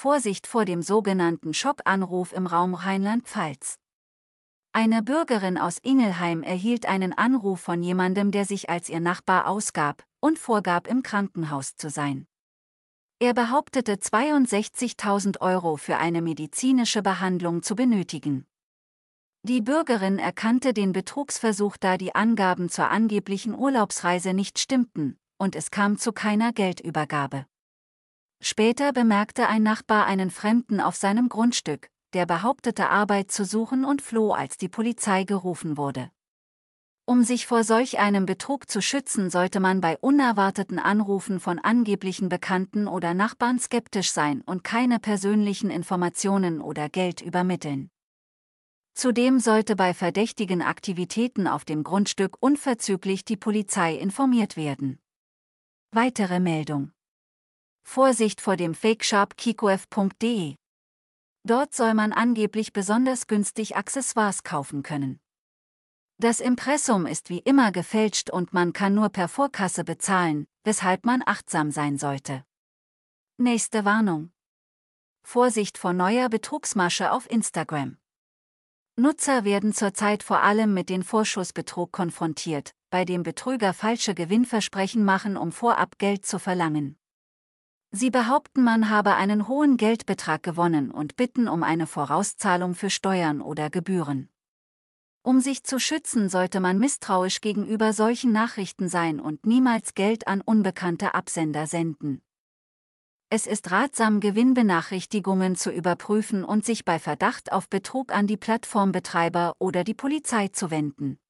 Vorsicht vor dem sogenannten Schockanruf im Raum Rheinland-Pfalz. Eine Bürgerin aus Ingelheim erhielt einen Anruf von jemandem, der sich als ihr Nachbar ausgab und vorgab, im Krankenhaus zu sein. Er behauptete, 62.000 € für eine medizinische Behandlung zu benötigen. Die Bürgerin erkannte den Betrugsversuch, da die Angaben zur angeblichen Urlaubsreise nicht stimmten, und es kam zu keiner Geldübergabe. Später bemerkte ein Nachbar einen Fremden auf seinem Grundstück, der behauptete, Arbeit zu suchen, und floh, als die Polizei gerufen wurde. Um sich vor solch einem Betrug zu schützen, sollte man bei unerwarteten Anrufen von angeblichen Bekannten oder Nachbarn skeptisch sein und keine persönlichen Informationen oder Geld übermitteln. Zudem sollte bei verdächtigen Aktivitäten auf dem Grundstück unverzüglich die Polizei informiert werden. Weitere Meldung: Vorsicht vor dem Fake-Shop kikof.de. Dort soll man angeblich besonders günstig Accessoires kaufen können. Das Impressum ist wie immer gefälscht und man kann nur per Vorkasse bezahlen, weshalb man achtsam sein sollte. Nächste Warnung: Vorsicht vor neuer Betrugsmasche auf Instagram. Nutzer werden zurzeit vor allem mit dem Vorschussbetrug konfrontiert, bei dem Betrüger falsche Gewinnversprechen machen, um vorab Geld zu verlangen. Sie behaupten, man habe einen hohen Geldbetrag gewonnen und bitten um eine Vorauszahlung für Steuern oder Gebühren. Um sich zu schützen, sollte man misstrauisch gegenüber solchen Nachrichten sein und niemals Geld an unbekannte Absender senden. Es ist ratsam, Gewinnbenachrichtigungen zu überprüfen und sich bei Verdacht auf Betrug an die Plattformbetreiber oder die Polizei zu wenden.